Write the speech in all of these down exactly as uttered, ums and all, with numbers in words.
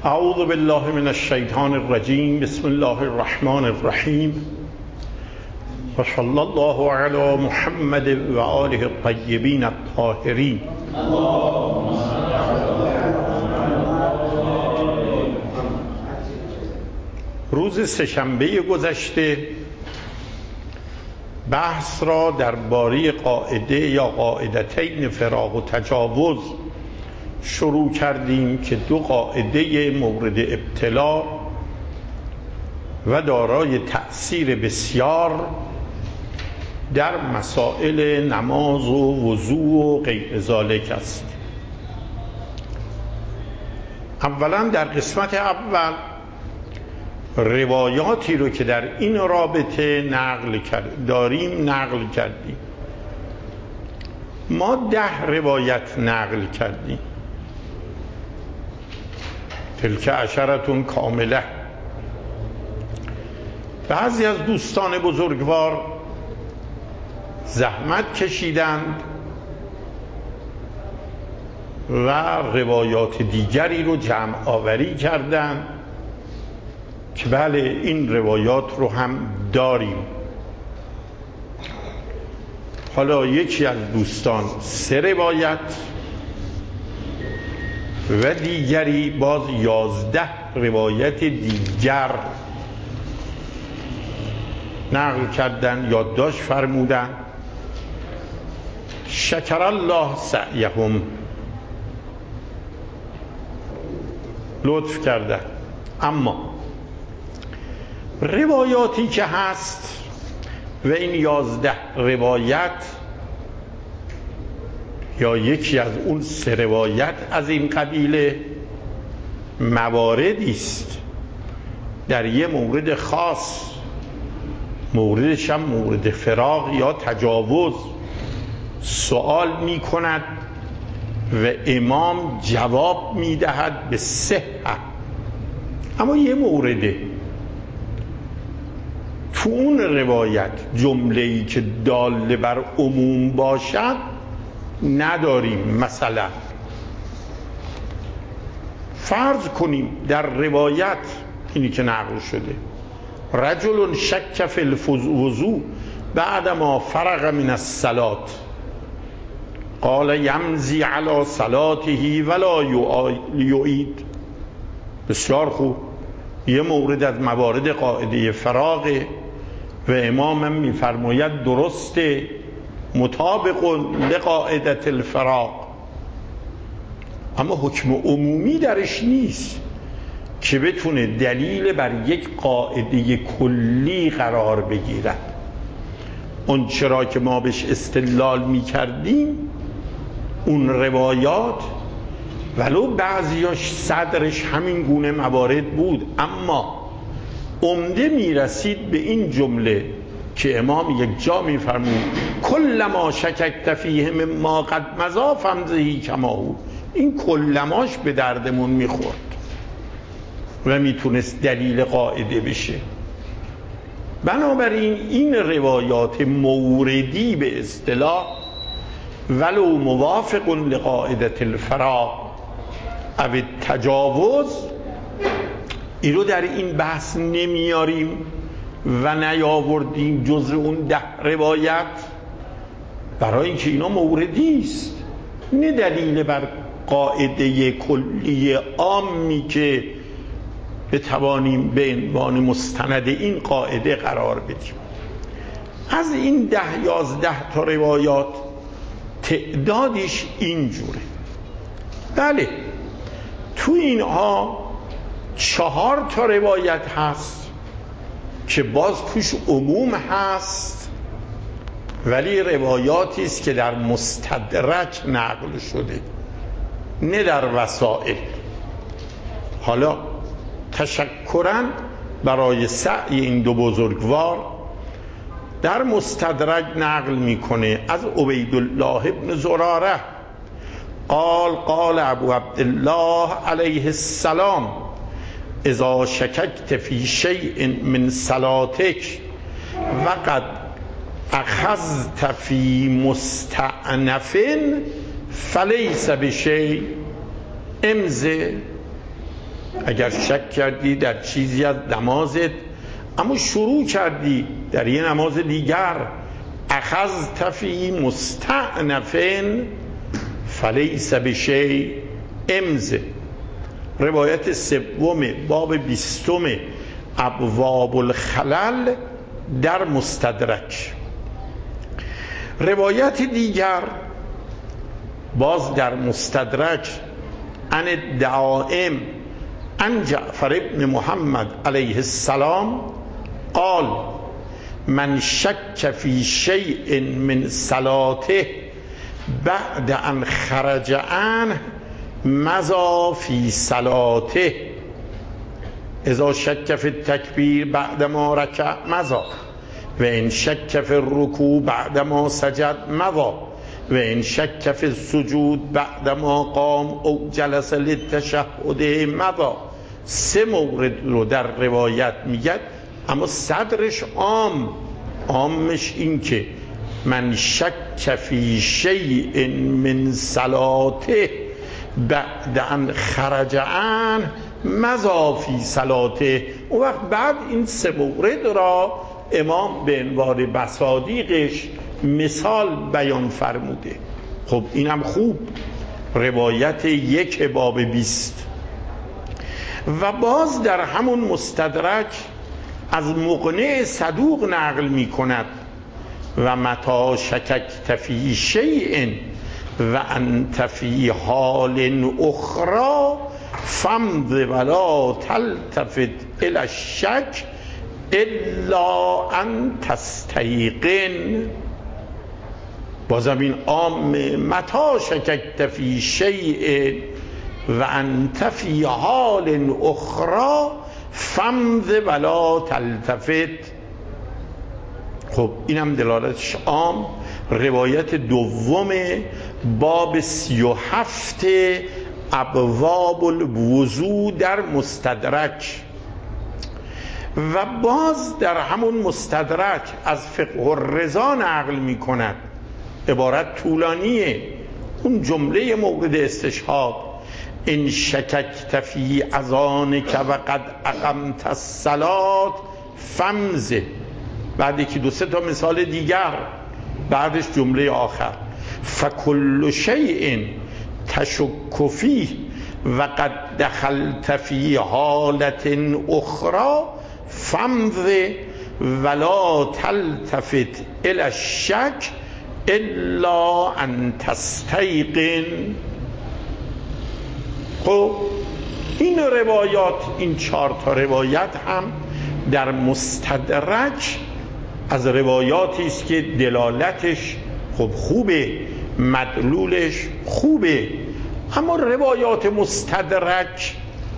اعوذ بالله من الشیطان الرجیم. بسم الله الرحمن الرحیم و صلی الله علی محمد و آله الطیبین الطاهرین. روز سه‌شنبه گذشته بحث را درباره قاعده یا قاعدتین فراق و تجاوز شروع کردیم که دو قاعده مورد ابتلا و دارای تأثیر بسیار در مسائل نماز و وضوء و غیر ذالک است. اولا در قسمت اول روایاتی رو که در این رابطه نقل کرد داریم نقل کردیم. ما ده روایت نقل کردیم. تلک عشرتون کامله. بعضی از دوستان بزرگوار زحمت کشیدند و روایات دیگری رو جمع آوری کردند که بله این روایات رو هم داریم. حالا یکی از دوستان سه روایت و دیگری باز یازده روایت دیگر نقل کردن، یادداشت فرمودن. شکر الله سعیهم، لطف کردن. اما روایاتی که هست و این یازده روایت یا یکی از اون سه روایت از این قبیله مواردی است در یه مورد خاص، موردش هم مورد فراق یا تجاوز، سوال می کند و امام جواب می دهد به صحت. اما یه مورده تو اون روایت جمله‌ای که دال بر عموم باشد نداریم. مثلا فرض کنیم در روایت اینی که نقل شده رجل شک فی الوضوء بعد ما فرغ من الصلاة قال یمضی علی صلاته ولا یعید. بسیار خوب، یه مورد از موارد قاعده فراغه و امامم میفرماید درسته، مطابق لقاعدة الفراق. اما حکم عمومی درش نیست که بتونه دلیل بر یک قاعده کلی قرار بگیرد. اون چرا که ما بهش استدلال می کردیم اون روایات ولو بعضیاش صدرش همین گونه موارد بود، اما عمده می رسید به این جمله که امام یک جا می فرمود کل ما شککت فیه مما قد مضی فامضه کما هو. این کلماش به دردمون می خورد و می تونست دلیل قاعده بشه. بنابراین این روایات موردی به اصطلاح ولو موافق لقاعدة الفراق او التجاوز، این رو در این بحث نمیاریم و نیاوردیم جزء اون ده روایت برای اینکه اینا موردی است، نه دلیل بر قاعده کلی عامی که بتوانیم به عنوان مستند این قاعده قرار بدیم. از این ده یازده تا روایات تعدادش اینجوره. بله تو اینها چهار تا روایت هست که باز توش عموم هست ولی روایاتی است که در مستدرک نقل شده نه در وسائل. حالا تشکراً برای سعی این دو بزرگوار در مستدرک نقل میکنه از عبیدالله ابن زراره قال قال ابو عبدالله علیه السلام اذا شککت فی شیء من صلاتک وقد اخذت فی مستأنف فلیس بشیء امضی. اگر شک کردی در چیزی از نمازت اما شروع کردی در یه نماز دیگر، اخذت فی مستعنفن فلیس بشیء امض. روایت سوم باب بیستم ابواب الخلل در مستدرک. روایت دیگر باز در مستدرک عن الدعائم عن جعفر ابن محمد علیه السلام قال من شک فی شیء من صلاته بعد ان خرج عنه مضى فی صلاته اذا شک فی التکبیر بعد ما رکع مضى و ان شک فی الرکوع بعد ما سجد مضى و ان شک فی السجود بعد ما قام او جلس للتشهد مضى. سه مورد رو در روایت میگه، اما صدرش عام عامش این که من شک فی شیء من صلاته بعد ان خرج عنه مضى فی صلاته. اون وقت بعد این سه مورد را امام به عنوان بصادیقش مثال بیان فرموده. خب اینم خوب، روایت یک باب بیست. و باز در همون مستدرک از مقنع صدوق نقل می کند و متی شککت فی شیء و انت فی حال اخرى فامض ولا تلتفت الی الشک الا ان تستیقن. بازم این عام، متی شککت فی شیء و انت فی حال اخرى فامض ولا تلتفت. خب اینم دلالتش عام. روایت دوم باب سی و هفت ابواب الوضو در مستدرک. و باز در همون مستدرک از فقه الرضا نقل می کند، عبارت طولانیه، اون جمله مورد استشهاد ان شککت فی اذانک و قد اقمت الصلاة فامض. بعد یکی دو سه تا مثال دیگر، بعدش جمله آخر فکل شیء تشک فیه و قد دخلت فی حالت اخرى فامض ولا تلتفت الی الشک الا ان تستیقن. خب این روایات، این چهار تا روایت هم در مستدرک از روایاتی است که دلالتش خب خوبه، مدلولش خوبه، اما روایات مستدرک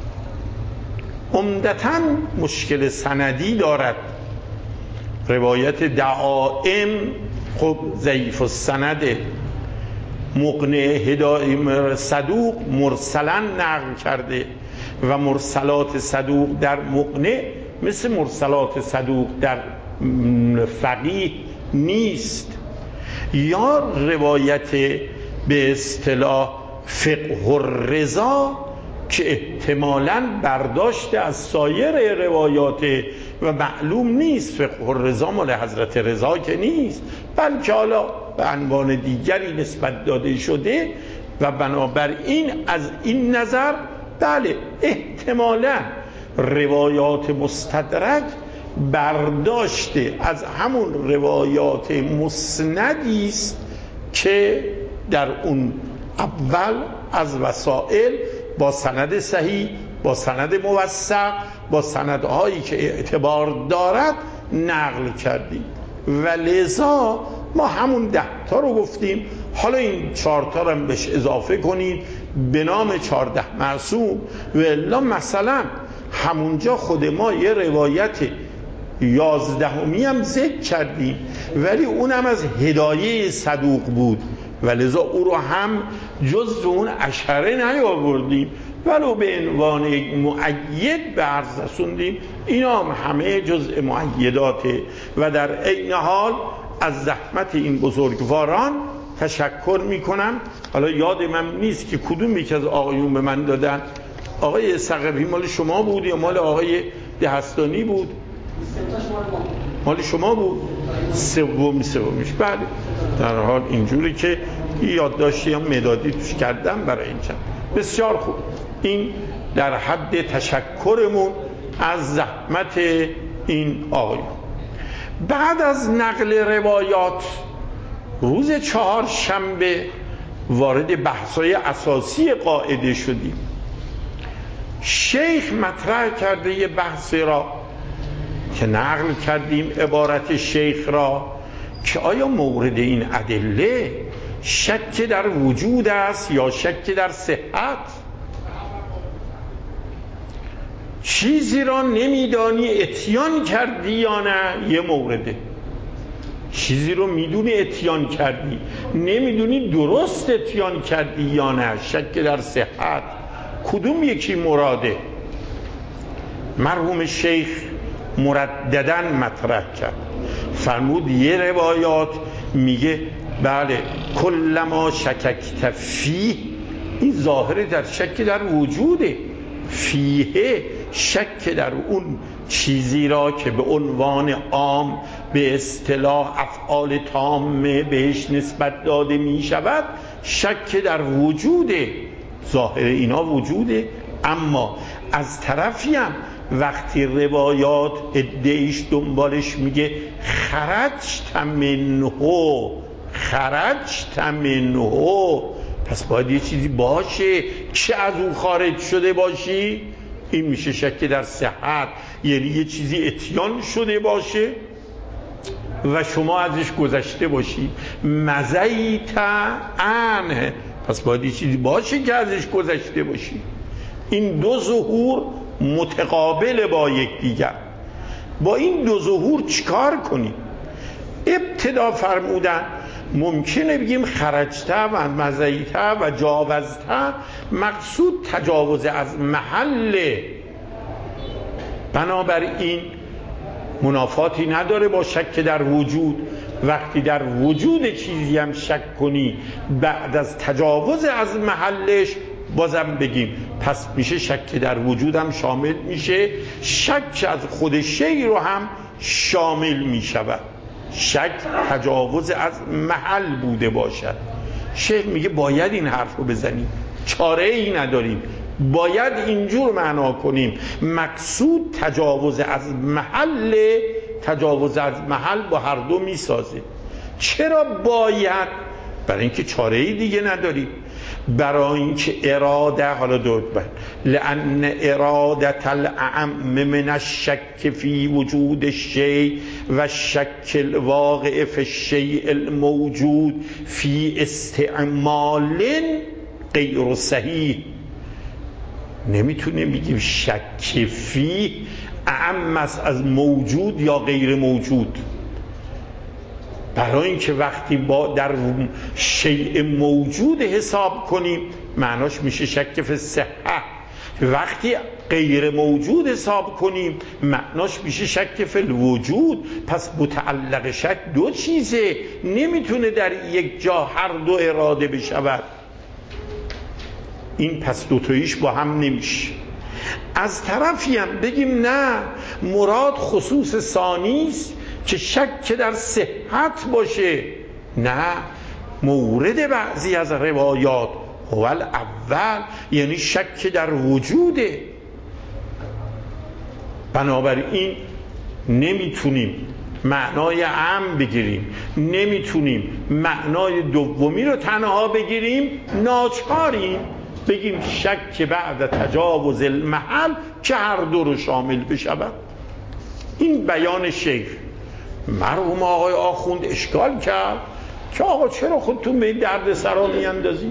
عمدتاً مشکل سندی دارد. روایت دعائم خب ضعیف السنده، مقنع هدای صدوق مرسلا نقل کرده و مرسلات صدوق در مقنع مثل مرسلات صدوق در فقیه نیست. یا روایت به اصطلاح فقه الرضا که احتمالاً برداشته از سایر روایات و معلوم نیست، فقه الرضا مال حضرت رضا که نیست، بلکه حالا به عنوان دیگری نسبت داده شده و بنابراین از این نظر بله احتمالاً روایات مستدرک برداشته از همون روایات مسندی است که در اون اول از وسائل با سند صحیح، با سند موثق، با سندهایی که اعتبار دارد نقل کردیم و لذا ما همون ده تا رو گفتیم. حالا این چهار تا رو هم بهش اضافه کنید به نام چهارده معصوم. و الا مثلا همونجا خود ما یه روایت یازدهمی هم ذکر کردیم ولی اونم از هدایه صدوق بود و لذا او رو هم جز اون اشاره نیاوردیم ولو به عنوان یک مؤید به عرض رسوندیم. اینا هم همه جزء مؤیداته و در عین حال از زحمت این بزرگواران تشکر میکنم. حالا یاد من نیست که کدوم یک از آقایون به من دادن آقای ثقفی مال شما بود یا مال آقای دهستانی بود؟ مال شما بود؟ سوم سومیش. بله در حال اینجوری که یادداشتی هم مدادی توش کردم برای این چند. بسیار خوب. این در حد تشکرمون از زحمت این آقایون. بعد از نقل روایات روز چهارشنبه وارد بحث‌های اساسی قاعده شدیم. شیخ مطرح کرده یه بحثی را که نقل کردیم عبارت شیخ را که آیا مورد این ادله شک در وجود است یا شک در صحت؟ چیزی را نمیدانی اتیان کردی یا نه، یه مورده. چیزی رو میدونی اتیان کردی، نمیدونی درست اتیان کردی یا نه، شک در صحت. کدوم یکی مراده؟ مرحوم شیخ مردداً مطرح کرد، فرمود یه روایات میگه بله کلما شککت فیه، این ظاهره در شک در وجوده، فیه شک در اون چیزی را که به عنوان عام به اصطلاح افعال تامه بهش نسبت داده می شود، شک در وجوده، ظاهر اینا وجوده. اما از طرفی هم وقتی روایات ادعیش دنبالش میگه خرجت منه خرجت منه، پس باید یه چیزی باشه که از اون خارج شده باشی، این میشه شک در صحت. یعنی یه چیزی اتیان شده باشه و شما ازش گذشته باشی، مزیت عنه، پس باید یه چیزی باشه که ازش گذشته باشی. این دو ظهور متقابل با یکدیگر. با این دو ظهور چیکار کنیم؟ ابتدا فرمودن ممکنه بگیم خرجته و مزیته و جاوزته، مقصود تجاوز از محل، بنابراین منافاتی نداره با شک در وجود. وقتی در وجود چیزی هم شک کنی بعد از تجاوز از محلش بازم بگیم پس میشه شک در وجود هم شامل میشه، شک از خود شی رو هم شامل میشود. شک تجاوز از محل بوده باشد. شیخ میگه باید این حرف رو بزنیم، چاره ای نداریم، باید اینجور معنا کنیم مقصود تجاوز از محل. تجاوز از محل با هر دو میسازه. چرا باید؟ برای اینکه چاره ای دیگه نداریم، برای اینکه اراده، حالا دو بعد لأن ارادت الاعم من الشک فی وجود الشیء و الشک الواقع فی الشیء الموجود فی استعمال غیر صحیح. نمیتونه بگیم شک فی اعم است از موجود یا غیر موجود، برای اینکه وقتی با در شیء موجود حساب کنیم معناش میشه شک فی الصحه، وقتی غیر موجود حساب کنیم معناش میشه شک فی الوجود. پس متعلق شک دو چیزه، نمیتونه در یک جا هر دو اراده بشود. این پس دوتاییش با هم نمیشه. از طرفی هم بگیم نه مراد خصوص ثانی است که شک در صحت باشه، نه مورد بعضی از روایات هو الاول یعنی شک در وجوده. بنابراین نمیتونیم معنای عام بگیریم، نمیتونیم معنای دومی رو تنها بگیریم، ناچاریم بگیم شک بعد تجاوز المحل که هر دو رو شامل بشود. این بیان شیخ. مرحوم آقای آخوند اشکال کرد که آقا چرا خودتون به این درد سرا میاندازی؟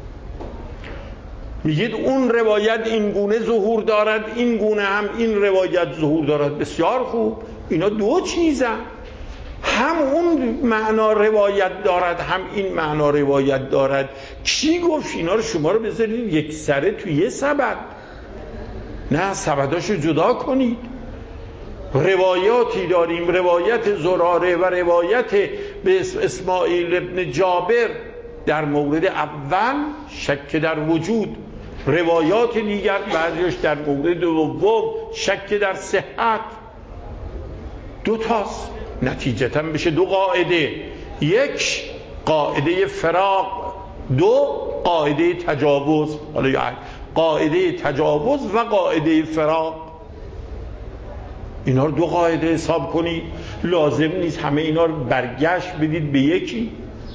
میگید اون روایت این گونه ظهور دارد، این گونه هم این روایت ظهور دارد. بسیار خوب، اینا دو چیزن، هم اون معنا روایت دارد هم این معنا روایت دارد. کی گفت اینا رو شما رو بذارید یک سره توی یه سبد؟ نه، سبداشو جدا کنید. روایاتی داریم، روایت زراره و روایت به اسماعیل ابن جابر در مورد اول شک در وجود، روایات دیگر بعضیش در مورد دوم شک در صحت. دو تاست، نتیجتاً بشه دو قاعده، یک قاعده فراق، دو قاعده تجاوز. حالا قاعده تجاوز و قاعده فراق، اینا رو دو قاعده حساب کنید. لازم نیست همه اینا رو برگشت بدید به یکی.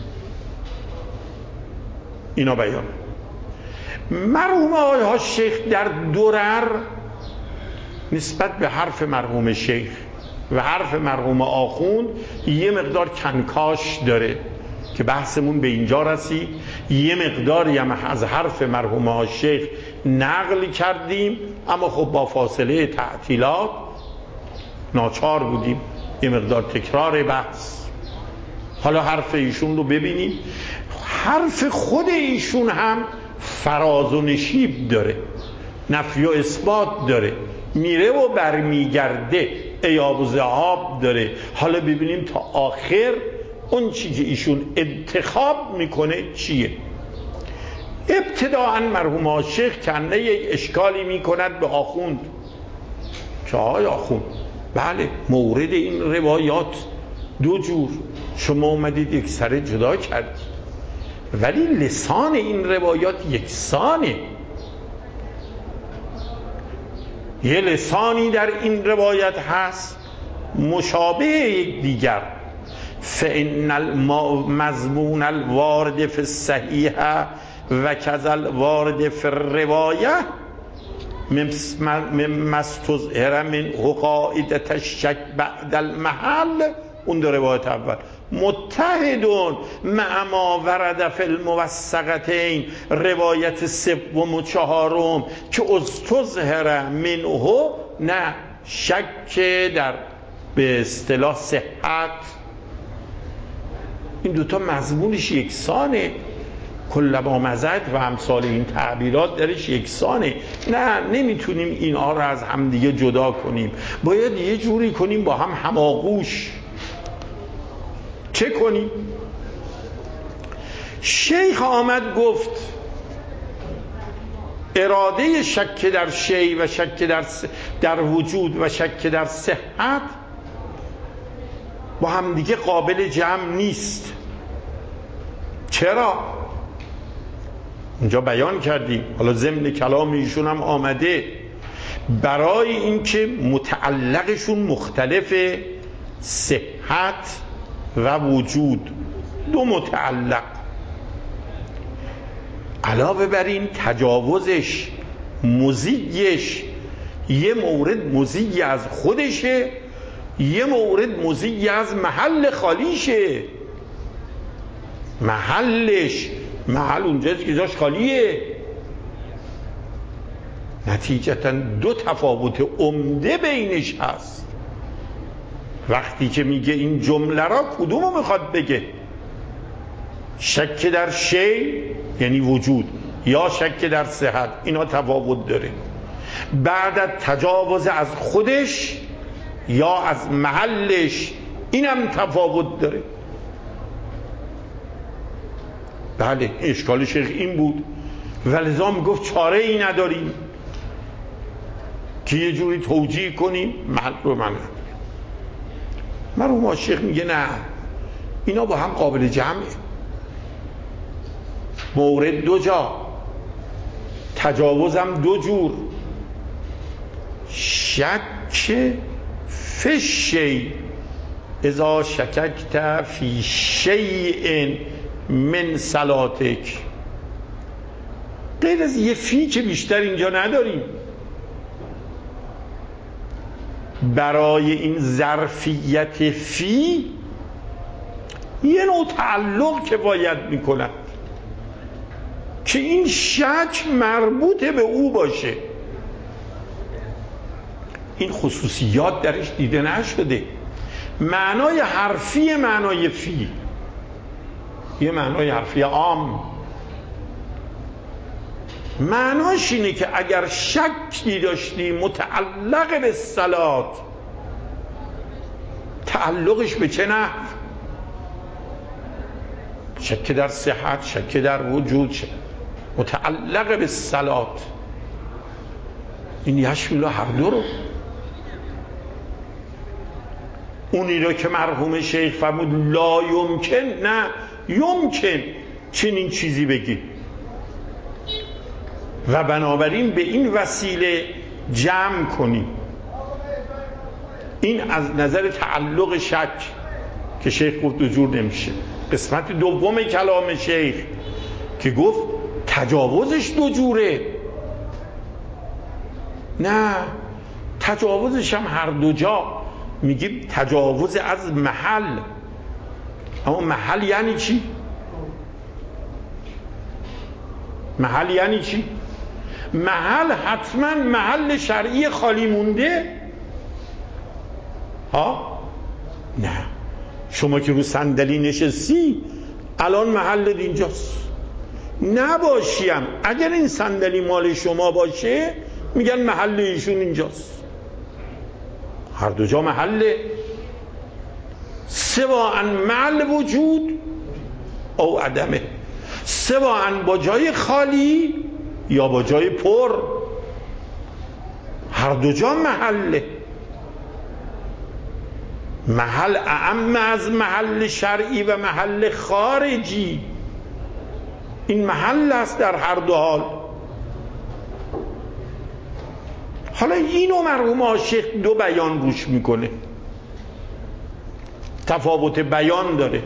اینا بیان مرحوم آقای شیخ در درر نسبت به حرف مرحوم شیخ و حرف مرحوم آخوند یه مقدار کنکاش داره که بحثمون به اینجا رسید. یه مقداری هم از حرف مرحوم آقای شیخ نقل کردیم، اما خب با فاصله تعطیلات ناچار بودیم یه مقدار تکرار بحث. حالا حرف ایشون رو ببینیم. حرف خود ایشون هم فراز و نشیب داره، نفی و اثبات داره، میره و برمیگرده، ایاب و ذهاب داره. حالا ببینیم تا آخر اون چی که ایشون انتخاب میکنه چیه. ابتداعا مرحوم عاشق کنه یک اشکالی میکند به آخوند که آقای آخوند، بله مورد این روایات دو جور، شما اومدید یک سره جدا کردید، ولی لسان این روایات یکسانه. یه لسانی در این روایت هست مشابه یک دیگر. فإن المضمون الوارد فی الصحیح و کذا الوارد فی الروایه مما استظهر من قاعدة الشک بعد المحل. اون دو روایت اول متحدون مع ما ورد فی الموثقتین، روایت سوم و چهارم که استظهر منه نه شک در به اصطلاح صحت. این دوتا مضمونش یکسانه، کلما مزد و امثال این تعبیرات درش یکسانه. نه نمیتونیم اینها رو از همدیگه جدا کنیم، باید یه جوری کنیم با هم هماغوش. چه کنیم؟ شیخ آمد گفت اراده شک در شی و شک در, س... در وجود و شک در صحت با هم دیگه قابل جمع نیست. چرا؟ اونجا بیان کردیم، حالا ضمن کلام ایشون هم آمده، برای اینکه متعلقشون مختلفه، صحت و وجود دو متعلق. علاوه بر این تجاوزش مزیجش یه مورد مزیج از خودشه، یه مورد مزیج از محل خالیشه. محلش محل اونجاست که جاش خالیه. نتیجتا دو تفاوت عمده بینش هست. وقتی که میگه این جمله را کدومو میخواد بگه؟ شک در شی یعنی وجود یا شک در صحت، اینا تفاوت داره. بعد از تجاوز از خودش یا از محلش، اینم تفاوت داره. بله اشکال شیخ این بود، ولذا میگفت چاره ای نداریم که یه جوری توجیه کنیم محل رو منه. مرحوم شیخ میگه نه، اینا با هم قابل جمعه. مورد دو جا، تجاوزم دو جور. شک فی شیء اذا شککت فی شیء من صلاتک. غیر از یه فی که بیشتر اینجا نداریم. برای این ظرفیت فی یه نوع تعلق که باید میکنه که این شک مربوط به او باشه. این خصوصیات درش دیده نشده. معنای حرفی معنای فی، یه معنای حرفی عام. معناش اینه که اگر شکی داشتی متعلق به صلات، تعلقش به چه نحو؟ شک در صحت، شک در وجود، شک. متعلق به صلات، این یشمل هر دو رو. اونی رو که مرحوم شیخ فرمود لا یمکن، نه یمکن چنین چیزی بگی، و بنابراین به این وسیله جمع کنیم. این از نظر تعلق شک که شیخ گفت دو جور نمیشه. قسمت دوم کلام شیخ که گفت تجاوزش دو جوره، نه تجاوزش هم هر دو جا میگیم تجاوز از محل. اما محل یعنی چی؟ محل یعنی چی؟ محل حتما محل شرعی خالی مونده؟ ها؟ نه، شما که رو صندلی نشستی الان محل اینجاست. نباشیم اگر این صندلی مال شما باشه میگن محل ایشون اینجاست. هر دو جا محله، سواء محل وجود او عدمه، سواء با جای خالی یا با جای پر، هر دو جا محله. محل اعم از محل شرعی و محل خارجی، این محل است در هر دو حال. حالا اینو مرحوم عاشق دو بیان روش میکنه، تفاوت بیان داره.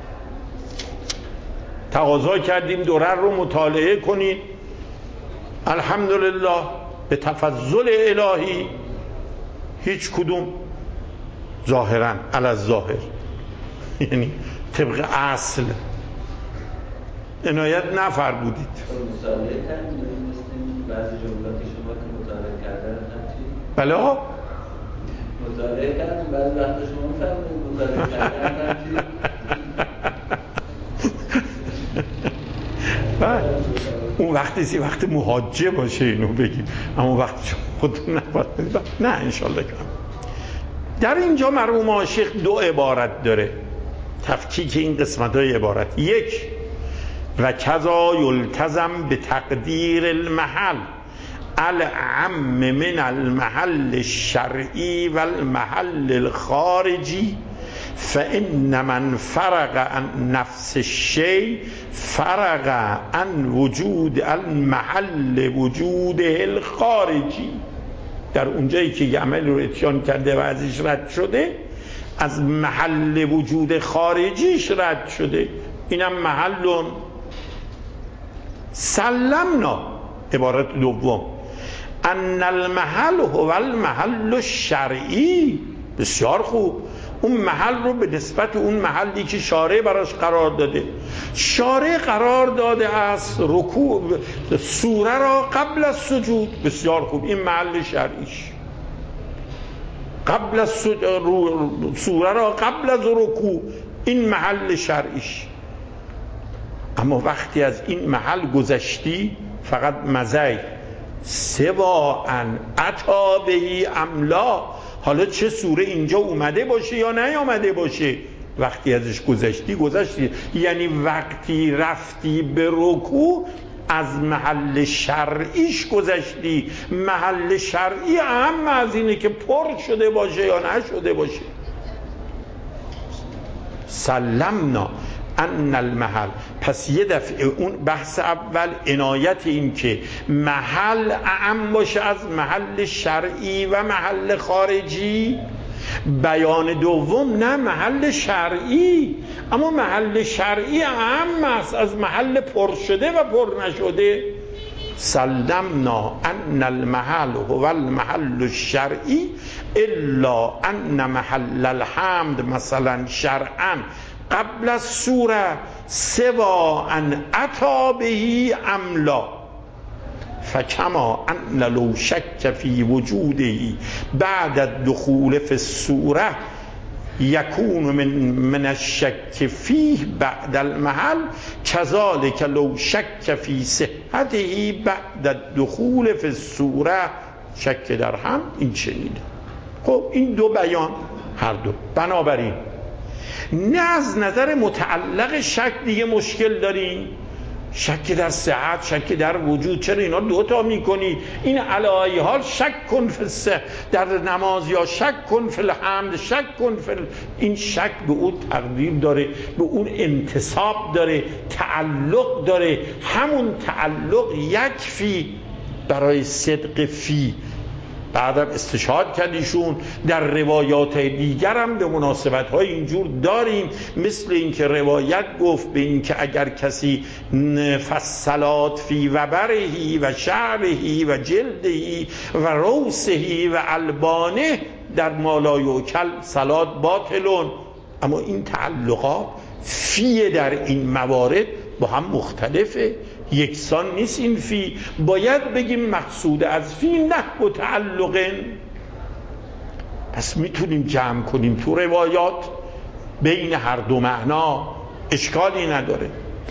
تقاضا کردیم درر رو مطالعه کنید، الحمدلله به تفضل الهی هیچ کدوم ظاهرا علی الظاهر، یعنی طبق اصل عنایت نفرمودید. مطالعه کردیم بعضی جملات شما که مطالعه کردن همچین؟ بله ها مطالعه کردیم بعضی وقتا شما فرمودید مطالعه کردن همچین؟ اون وقتی سی وقت محاجه باشه اینو بگیم، اما وقتی شما خودتون نفرمودید نه انشالله کنم. در اینجا مرحوم عاشق دو عبارت داره، تفکیک این قسمت های عبارت. یک، و کذا یلتزم به تقدیر المحل الاعم من المحل الشرعی و المحل الخارجی، فإن من فرق عن نفس الشيء فرق عن وجود المحل وجوده الخارجی. در اونجایی که یه عمل رو اتیان کرده و ازش رد شده، از محل وجود خارجیش رد شده. اینم محلون سلمنا. عبارت دوم ان المحل هو المحل الشرعی. بسیار خوب، اون محل رو به نسبت اون محلی که شارع براش قرار داده، شارع قرار داده است رکوع سوره را قبل از سجود. بسیار خوب، این محل شرعیش. قبل از سوره را قبل از رکوع، این محل شرعیش. اما وقتی از این محل گذشتی فقط مزی سواء اتی بهی املا، حالا چه سوره اینجا اومده باشه یا نیامده باشه، وقتی ازش گذشتی گذشتی. یعنی وقتی رفتی به رکوع از محل شرعیش گذشتی. محل شرعی اهم از اینه که پر شده باشه یا نشده باشه. سلمنا ان المحل. پس یه دفعه اون بحث اول عنایت این که محل اعم باشه از محل شرعی و محل خارجی. بیان دوم نه، محل شرعی، اما محل شرعی اعم است از محل پر شده و پر نشده. سلمنا ان المحل هو المحل الشرعی الا ان محل الحمد مثلا شرعا قبل السوره سواء اتی بهی املا، فکما ان لو شک فی وجوده بعد الدخول فی السوره یکون من من الشک فیه بعد المحل کذالک لو شک فی صحته بعد الدخول فی السوره شک در هم. این چنینه. خب این دو بیان هر دو. بنابراین نه از نظر متعلق شک دیگه مشکل داریم، شک در صحت، شک در وجود. چرا اینا دوتا میکنی؟ این علایی حال شک کن فی الصحت در نماز، یا شک کن فی الحمد، شک کن فی ال... این شک به اون تقدیم داره، به اون انتصاب داره، تعلق داره. همون تعلق یکفی برای صدق فی. بعدم استشهاد کردیشون در روایات دیگر هم به مناسبت های اینجور داریم، مثل اینکه روایت گفت به اینکه اگر کسی فصلات فی وبرهی و شعرهی و جلدهی و روسهی و البانه در مالا یوکل صلات باطلون. اما این تعلقات فی در این موارد با هم مختلفه، یکسان نیست. این فی باید بگیم مقصود از فی نحو تعلقن. پس میتونیم جمع کنیم تو روایات بین هر دو معنا، اشکالی نداره.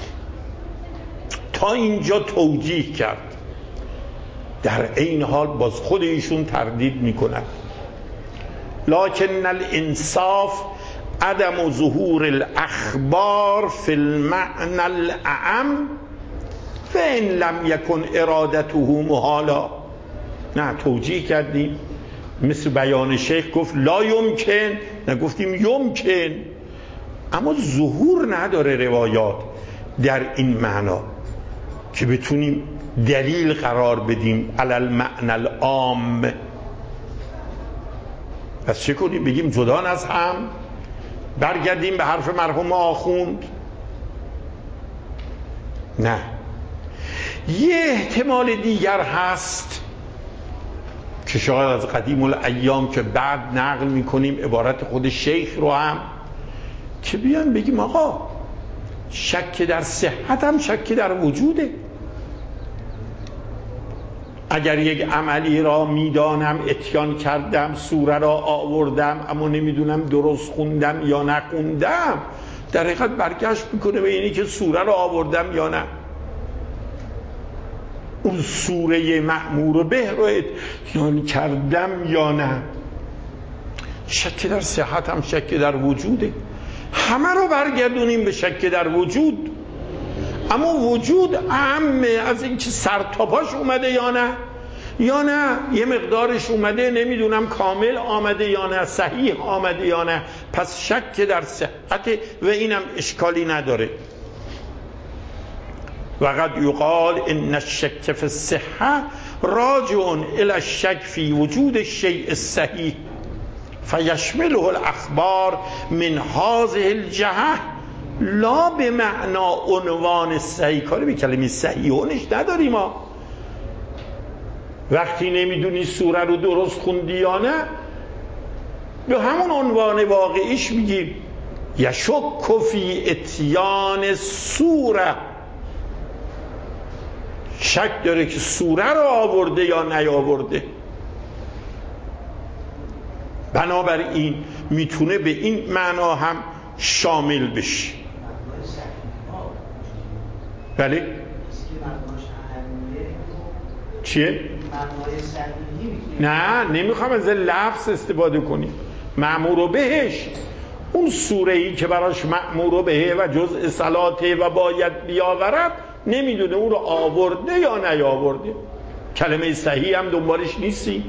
تا اینجا توجیه کرد. در این حال باز خود ایشون تردید میکنند. لکن الانصاف عدم ظهور الاخبار فی المعنى الاعم فإن لم یکن ارادته محالا. نه توجیه کردیم، مثل بیان شیخ گفت لا یمکن، نگفتیم یمکن. اما ظهور نداره روایات در این معنا که بتونیم دلیل قرار بدیم علی المعنى العام. پس چه کنیم؟ بگیم جدا از هم، برگردیم به حرف مرحوم آخوند؟ نه. یه احتمال دیگر هست که شاید از قدیم الایام که بعد نقل میکنیم عبارت خود شیخ رو هم، که بیان بگیم آقا شک در صحت هم شک در وجوده. اگر یک عملی را میدانم اتیان کردم، سوره را آوردم، اما نمیدونم درست خوندم یا نخوندم، در حقیقت برگشت میکنه به اینی که سوره را آوردم یا نه. اون سوره مأمور به رو اتیان کردم یا نه. شک در صحت هم شک در وجوده. همه رو برگردونیم به شک در وجود. اما وجود عامه از این که سر تا پاش اومده یا نه، یا نه یه مقدارش اومده، نمیدونم کامل آمده یا نه، صحیح آمده یا نه. پس شک در صحت و اینم اشکالی نداره. وقد یقال ان الشک فی الصحه راجع الی الشک فی وجود الشیء الصحیح فیشمله الاخبار من هذه الجهه لا به معنا عنوان صحیح. کاری به کلمه صحیحونش نداریم ما. وقتی نمیدونی سوره رو درست خوندی یا نه، به همون عنوان واقعیش میگیم یشک فی اتیان سوره، شک داره که سوره رو آورده یا نیاورده. بنابراین میتونه به این معنا هم شامل بشه. بله؟ چیه؟ نه نمیخوام از لفظ استفاده کنیم. مأمور بهش، اون سوره ای که براش مأمور به و جزء صلاته و باید بیاورد، نمیدونه اون رو آورده یا نیاورده. کلمه صحیح هم دنبالش نیستی.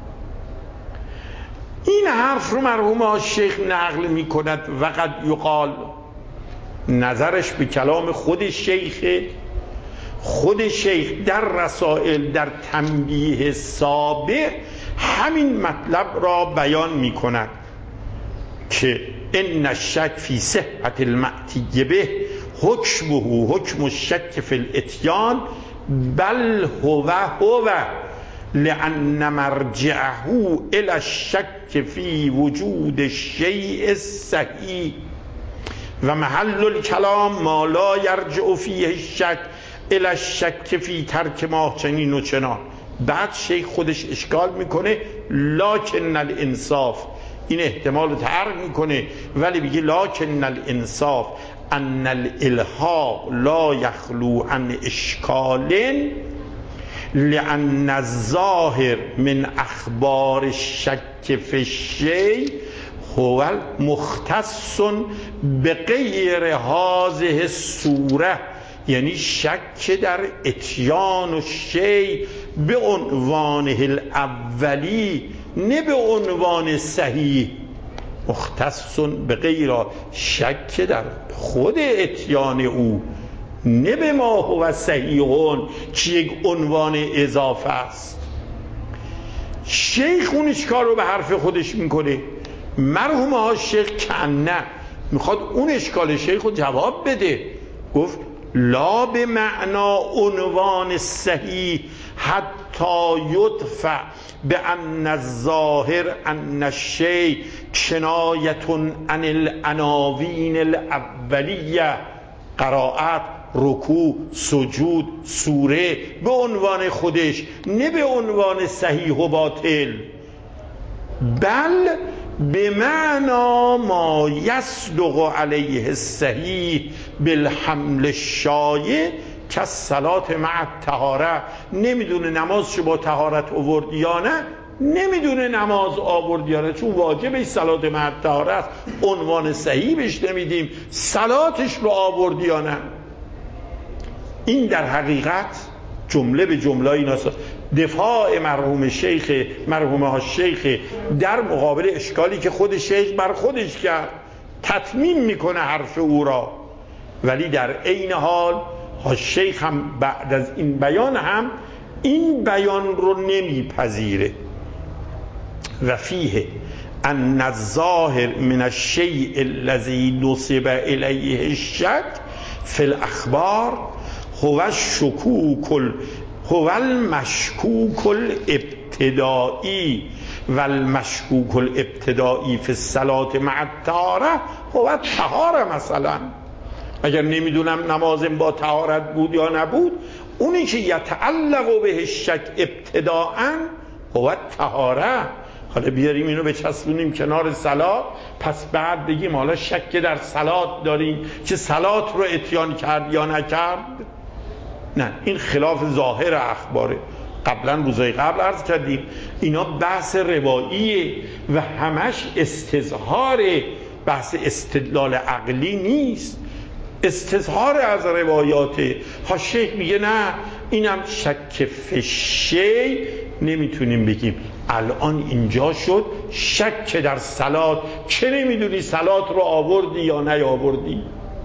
این حرف رو مرحوم شیخ نقل می کند. وقد یقال، نظرش به کلام خود شیخ. خود شیخ در رسائل در تنبیه سابق همین مطلب را بیان می کند که ان الشک فی صحت المأتی به حکمه حکم الشک فی الاتیان بل هو هو لأن مرجعه الى الشک فی وجود الشیء الصحیح و محل الکلام ما لا یرجع فیه الشک الى الشک فی ترک ما چنین و چنان. بعد شیخ خودش اشکال میکنه لکن الانصاف، این احتمال رو ترک میکنه ولی بگه لکن الانصاف ان الالحاق لا یخلو عن اشکال لأن الظاهر من اخبار الشک فی الشیء هو مختص بغیر هذه الصوره یعنی شک در اتیان و شی به عنوان الاولی نه به عنوان صحیح، مختص به غیر، شک در خود اتیان او نه به ما هو صحیحون که یک عنوان اضافه است. شیخ اون اشکال رو به حرف خودش میکنه، مرحوم ها شیخ کنه میخواد اون اشکال شیخ رو جواب بده. گفت لا به معنا عنوان صحیح حتی یدفع به ان الظاهر ان الشیء کنایة عن العناوین الاولیه، قرائت، رکوع، سجود، سوره به عنوان خودش نه به عنوان صحیح و باطل، بل به معنا ما یصدق علیه الصحیح بالحمل الشایع کالصلاة مع الطهاره. نمیدونه نمازشو با طهارت آورد یا نه، نمیدونه نماز آورد یا نه، چون واجبش صلات مع الطهاره است، عنوان صحیح بهش نمیدیم، صلاتش رو آورد یا نه. این در حقیقت جمله به جمله ایناست. دفاع مرحوم شیخ مرحوم ها شیخ در مقابل اشکالی که خود شیخ بر خودش کرد، تتمیم میکنه حرف او را، ولی در عین حال ها شیخ هم بعد از این بیان هم این بیان رو نمیپذیره. و فیه ان الظاهر من الشیء الذی نسب الیه الشک فی الاخبار هو الشکوک هو المشکوک الابتدائی و المشکوک الابتدائی فی الصلاة مع الطهاره هو الطهاره. مثلا اگر نمیدونم نمازم با طهارت بود یا نبود، اونی که یتعلق به الشک ابتداءً هو الطهاره. حالا بیاریم اینو بچسبونیم کنار صلات، پس بعد بگیم حالا شک در صلات داریم که صلات رو اتیان کرد یا نکرد. نه، این خلاف ظاهر اخباره. قبلا روزای قبل عرض کردیم اینا بحث رواییه و همش استظهار، بحث استدلال عقلی نیست، استظهار از روایاته. ها شیخ میگه نه اینم شک فشی نمیتونیم بگیم. الان اینجا شد شک در صلات، چه نمیدونی صلات رو آوردی یا نیاوردی.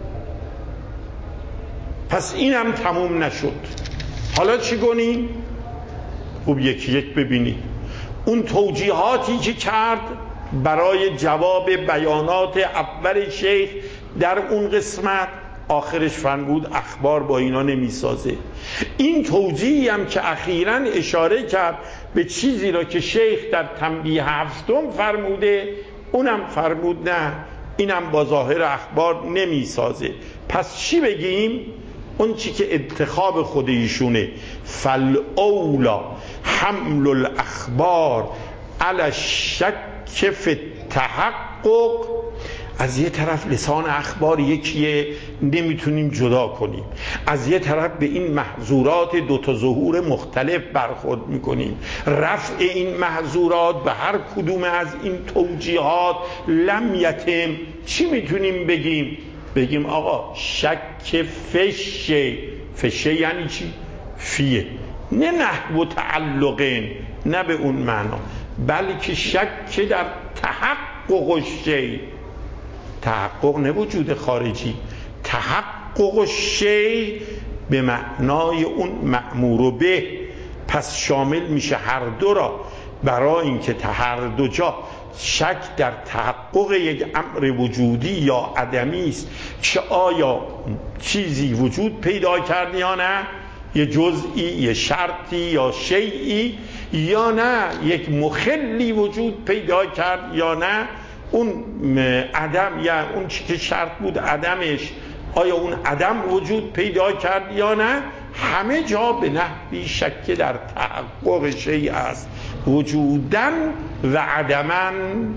پس اینم تموم نشد. حالا چی کنیم؟ خوب یکی یک ببینید اون توجیهاتی که کرد برای جواب بیانات اول شیخ در اون قسمت. آخرش فرمود اخبار با اینا نمیسازه. این توجیهی هم که اخیراً اشاره کرد به چیزی را که شیخ در تنبیه هفتم فرموده، اونم فرمود نه اینم با ظاهر اخبار نمیسازه. پس چی بگیم؟ اون چی که انتخاب خود ایشونه، فالاولا حمل الاخبار علی الشک فی التحقق. از یه طرف لسان اخبار یکیه نمیتونیم جدا کنیم، از یه طرف به این محظورات دو تا ظهور مختلف برخورد میکنیم. رفع این محظورات به هر کدوم از این توجیهات لم یتم. چی میتونیم بگیم؟ بگیم آقا شک فشه. فشه یعنی چی؟ فیه، نه نحو تعلقین، نه به اون معنا، بلکه شک در تحقق شی. تحقق نه وجود خارجی، تحقق شی به معنای اون مأمور به. پس شامل میشه هر دو را، برای اینکه هر دو جا شک در تحقق یک امر وجودی یا عدمی است که آیا چیزی وجود پیدا کرد یا نه، یه جزئی، یه شرطی یا شیئی، یا نه یک مخلی وجود پیدا کرد یا نه، اون عدم یا اون چی که شرط بود عدمش، آیا اون عدم وجود پیدا کرد یا نه. همه جا به نحوی شک در تحقق شیء است، وجوداً و عدماً.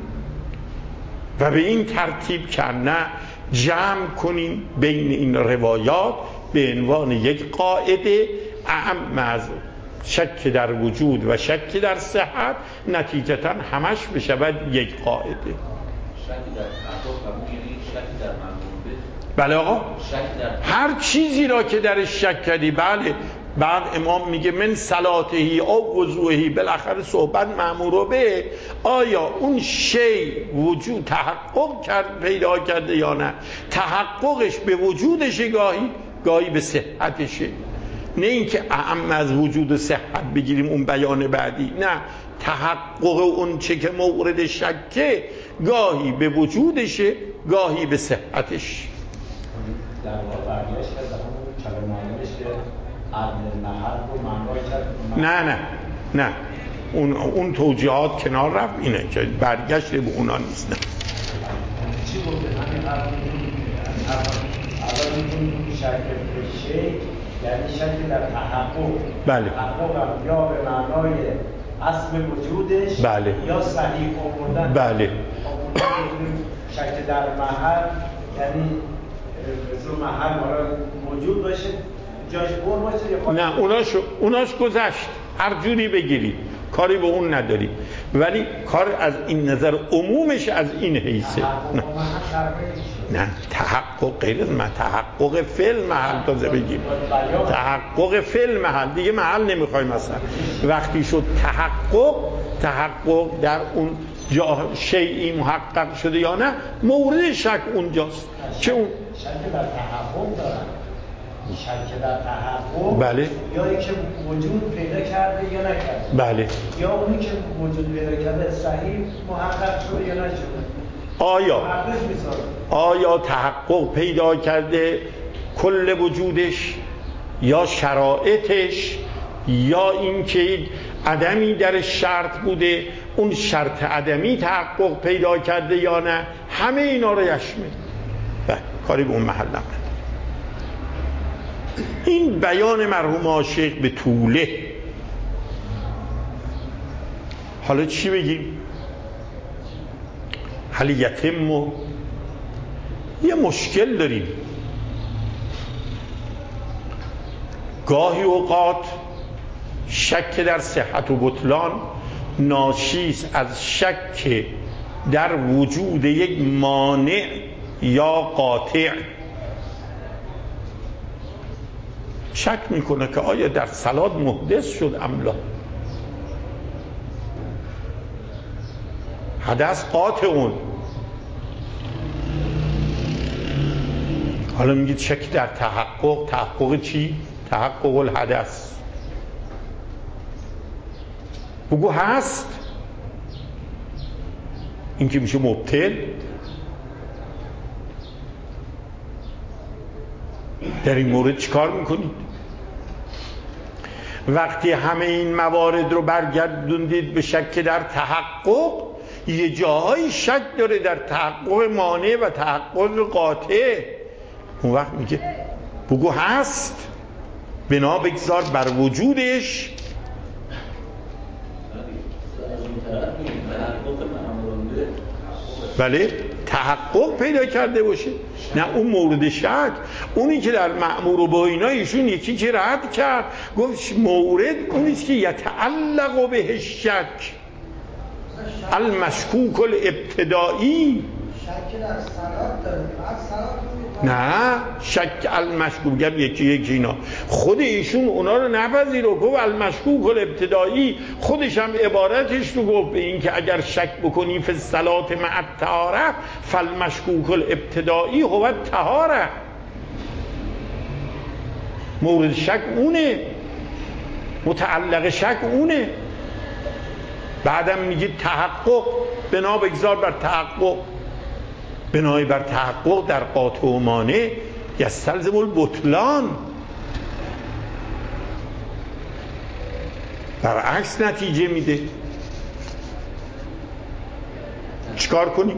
و به این ترتیب که نه جمع کنیم بین این روایات به عنوان یک قاعده اعم از شک در وجود و شک در صحت، نتیجتاً همش بشود یک قاعده. شک در تحقق و یعنی شک در مأمور بله آقا، شک در هر چیزی را که درش شک کردی. بله. بعد امام میگه من صلاتهی او وضوئهی، بالاخره صحبت مأمور به آیا اون شی وجود تحقق کرد پیدا کرده یا نه. تحققش به وجودش گاهی گاهی به صحتشه، نه اینکه اعم از وجود صحت بگیریم اون بیان بعدی، نه، تحقق اون چه که مورد شکه گاهی به وجودشه گاهی به صحتش. در واقع برگشت کرد به همون کلام معلومش که عدل محل رو معنای کرد. نه نه نه اون اون توجیهات کنار رفت، اینه که برگشت به اونا نیست. نه چی گفته همین قبل اول میتونیم شک به شی یعنی شک در تحقق. بله. تحقق هم یا به معنای اصل وجودش بله. یا صحیح آوردن. بله. شک در محل یعنی مثل محل برای موجود باشه جاش پر باشه. نه اوناش اوناش گذشت، هر جوری بگیری کاری به اون نداری، ولی کار از این نظر عمومش از این حیثه. نه نه تحقق غیر از من، تحقق فعل محل تازه بگیم، تحقق فعل محل دیگه محل نمیخوایم مثلا. وقتی شد تحقق، تحقق در اون جا شیئی محقق شده یا نه مورد شک اونجاست که اون شک در تحقق دارن، شک در تحقق. بله. یا اینکه وجود پیدا کرده یا نکرده. بله. یا اونی که وجود پیدا کرده صحیح محقق شده یا نشده. آیا آیا تحقق پیدا کرده کل وجودش یا شرایطش یا اینکه عدمی در شرط بوده اون شرط عدمی تحقق پیدا کرده یا نه، همه اینا رو یشمل. بله کاری به اون محل نمونه. این بیان مرحوم عاشق به طوله. حالا چی بگیم؟ هل یتم و یه مشکل داریم. گاهی اوقات شک در صحت و بطلان ناشیست از شک در وجود یک مانع یا قاطع. شک میکنه که آیا در صلات محدث شد ام لا. حدث قاطع اون. حالا میگید شک در تحقق. تحقق چی؟ تحقق الحدث. بگو هست، این که میشه مبطل. در این مورد چیکار میکنید؟ وقتی همه این موارد رو برگردوندید به شک در تحقق، یه جاهای شک داره در تحقق مانع و تحقق قاطع، اون وقت میگه بگو هست، بنا بگذار بر وجودش. بله تحقق پیدا کرده باشه، نه اون مورد شک. اونی که در مأمور و با اینا ایشون یکی که رد کرد گفت مورد اونیست که یتعلق به شک المشکوک الابتدایی. شک در صلات داره، بعد صلات نه شک المشکوک گم یکی یکی اینا خود ایشون اونا رو نپذیر و گفت المشکوک الابتدایی. خودش هم عبارتش رو گفت به این که اگر شک بکنی فی الصلات مع الطهاره فالمشکوک الابتدایی هو الطهاره. مورد شک اونه، متعلق شک اونه. بعدم میگید تحقق، بنا بگذار بر تحقق. بنای بر تحقق در قاطع و مانع یستلزم البطلان. برعکس نتیجه میده. چیکار کنیم؟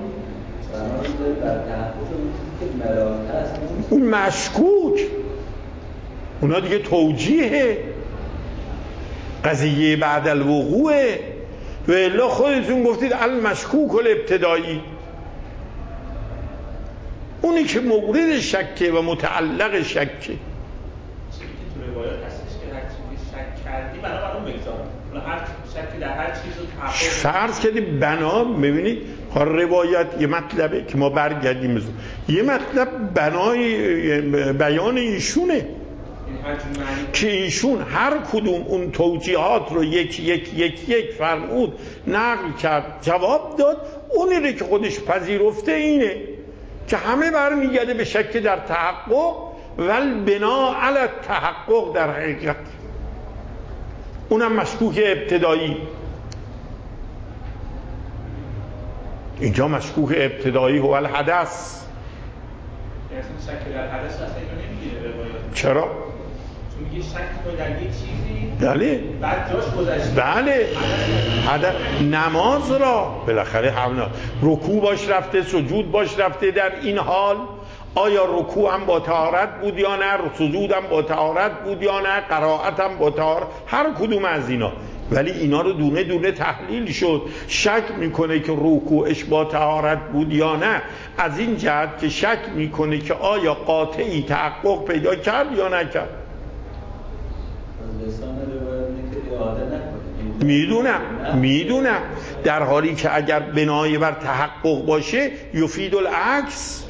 اون مشکوک، اونا دیگه توجیهه، قضیه بعد الوقوعه. و الا خودتون گفتید المشکوک الابتدایی، اونی که مورد شکه و متعلق شکه. چیزی که تو روایات هستش که هر چیزی شک کردی بنابراین اون بگذارم، هر شک در هر چیز رو تحقق فرض کردیم بنا، ببینید روایت یه مطلبه که ما برگردیم بزن. یه مطلب بنای بیان ایشونه که ایشون هر کدوم اون توجیهات رو یک یک یک یک فرمود نقل کرد جواب داد. اونی رو که خودش پذیرفته اینه که همه برمیگرده به شک در تحقق ول بنا علی تحقق در حقیقت، اونم مشکوک ابتدایی. اینجا مشکوک ابتدایی هو الحدث. شک در حدث اصلا اینو نمیگیره روایات. چرا؟ چون میگه شک کنه در یک چیزی بله بعد جاش گذشته. بله حدث نماز را بالاخره هم رکوع باش رفته، سجود باش رفته. در این حال آیا رکوع هم با طهارت بود یا نه، سجود هم با طهارت بود یا نه، قرائت هم با طهارت، هر کدوم از اینا. ولی اینا رو دونه دونه تحلیل شد. شک میکنه که رکوعش با طهارت بود یا نه، از این جهت که شک میکنه که آیا قاطعی تحقق پیدا کرد یا نکرد. میدونم میدونم در حالی که اگر بنای بر تحقق باشه یفید العکس.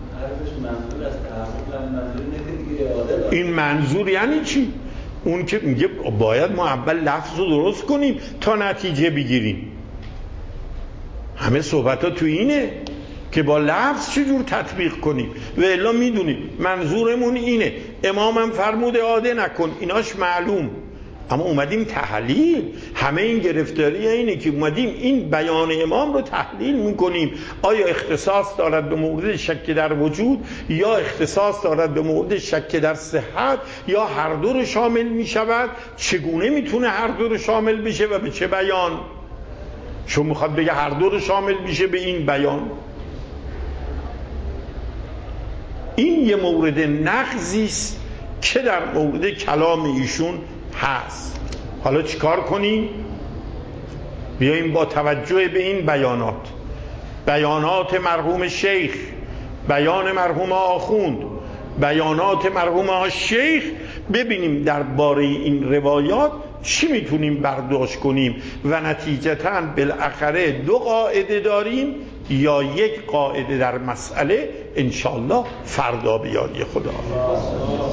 این منظور یعنی چی؟ اون که میگه باید ما اول لفظ رو درست کنیم تا نتیجه بگیریم. همه صحبت ها تو اینه که با لفظ چجور تطبیق کنیم و الا میدونیم منظورمون اینه. امامم فرموده عاده نکن، ایناش معلوم، اما اومدیم تحلیل. همه این گرفتاری اینه که اومدیم این بیان امام رو تحلیل میکنیم. آیا اختصاص دارد به مورد شک در وجود یا اختصاص دارد به مورد شک در صحت یا هر دو رو شامل میشود؟ چگونه میتونه هر دو رو شامل بشه و به چه بیان؟ چون میخواد بگه هر دو رو شامل میشه به این بیان. این یه مورد نقضی است که در مورد کلام ایشون هست. حالا چیکار کنیم؟ بیاییم با توجه به این بیانات، بیانات مرحوم شیخ، بیان مرحوم آخوند، بیانات مرحوم شیخ، ببینیم درباره این روایات چی میتونیم برداشت کنیم و نتیجتاً بالاخره دو قاعده داریم یا یک قاعده در مسئله. انشالله فردا به یاری خدا.